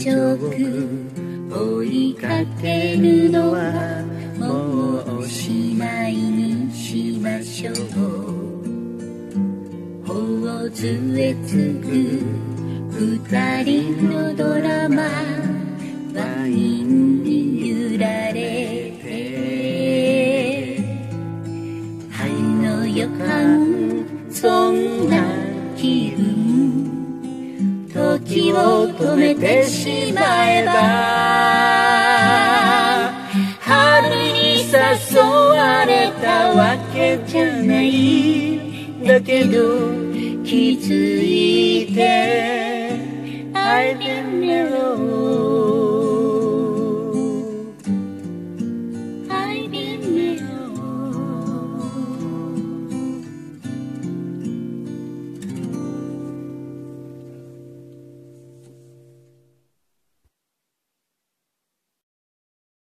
ちょく追いかけるのはもうおしまいにしましょう。頬杖つく二人のドラマ、ワインに揺られて春の予感、そんな気分、時を止めてしまえば春に誘われたわけじゃない。だけど気づいて